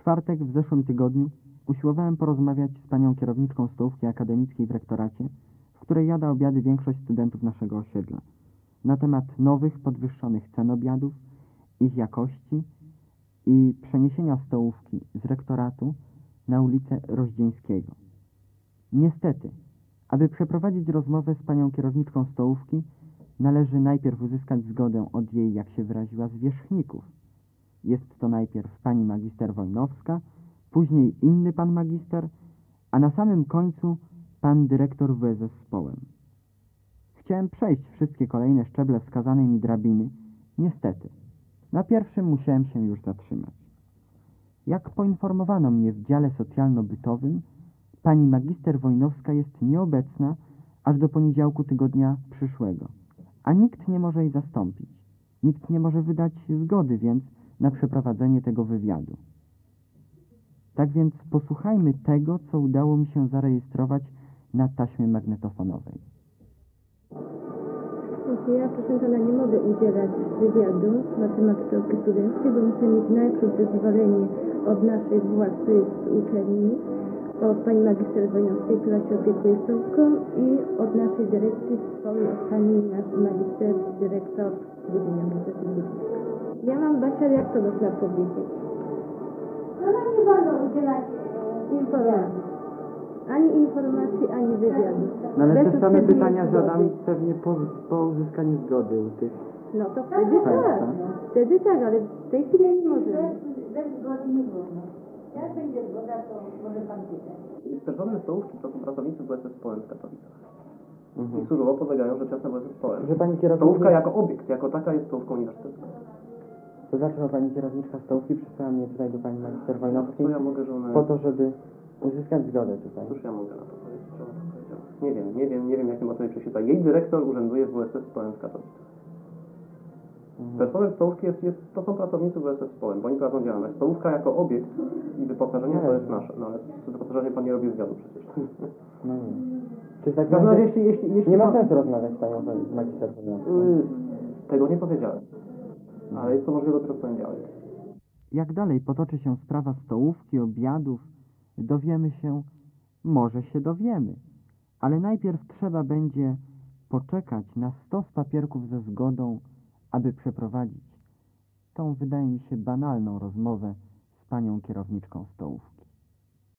czwartek w zeszłym tygodniu usiłowałem porozmawiać z panią kierowniczką stołówki akademickiej w rektoracie, w której jada obiady większość studentów naszego osiedla, na temat nowych, podwyższonych cen obiadów, ich jakości i przeniesienia stołówki z rektoratu na ulicę Rozdzieńskiego. Niestety, aby przeprowadzić rozmowę z panią kierowniczką stołówki, należy najpierw uzyskać zgodę od jej, jak się wyraziła, zwierzchników. Jest to najpierw pani magister Wojnowska, później inny pan magister, a na samym końcu pan dyrektor WF zespołem. Chciałem przejść wszystkie kolejne szczeble wskazanej mi drabiny. Niestety, na pierwszym musiałem się już zatrzymać. Jak poinformowano mnie w dziale socjalno-bytowym, pani magister Wojnowska jest nieobecna aż do poniedziałku tygodnia przyszłego, a nikt nie może jej zastąpić. Nikt nie może wydać zgody więc na przeprowadzenie tego wywiadu. Tak więc posłuchajmy tego, co udało mi się zarejestrować na taśmie magnetofonowej. Ja, proszę pana, nie mogę udzielać wywiadu na temat stołówki studenckiej, bo muszę mieć najpierw zezwolenie od naszej władz, to jest uczelni, od pani magister Wojnowskiej, która się opiekuje stołówką, i od naszej dyrekcji, od pani nasz magister, dyrektor Budynia, Ministerstwa Budynka. Ja mam, Basia, jak to można powiedzieć? No nam nie wolno udzielać Informacji. Ani informacji, ani wywiadu. No ale Bez te same uprzedniej pytania zgody. zadam pewnie po uzyskaniu zgody u tych. No to wtedy tak. Wtedy tak, ale w tej chwili nie możemy. bez zgody nie wolno. Jak będzie zgoda, to może pan pytać. Personel stołówki to są pracownicy WSS Polen w Katowicach. Mhm. I surowo podlegają rzeczasne WSS Polen. Że pani kierowniczka... Stołówka jako obiekt, jako taka jest stołówką uniwersytecką. To dlaczego pani kierowniczka stołówki przysłała mnie tutaj do pani magister Wojnowskiej? Co ja mogę, że ona... Po to, żeby uzyskać zgodę tutaj. Cóż ja mogę na to powiedzieć, czy ona to powiedziała? Nie wiem, jakie motywy prześwietla. Jej dyrektor urzęduje w WSS Polen w Katowicach. Personel stołówki to są pracownicy WSS Polen, bo oni prowadzą działalność. Stołówka jako obiekt i wyposażenie to jest nasze. No ale z wyposażeniem pan nie robi wywiadu przecież. No nie. Czy tak No, naprawdę jeśli nie ma pan- sensu rozmawiać z panią magister Wojnowską? Tego nie powiedziałem. Ale jest to możliwe dopiero w poniedziałek. Jak dalej potoczy się sprawa stołówki, obiadów, dowiemy się, może się dowiemy, ale najpierw trzeba będzie poczekać na 100 papierków ze zgodą, aby przeprowadzić tą, wydaje mi się, banalną rozmowę z panią kierowniczką stołówki.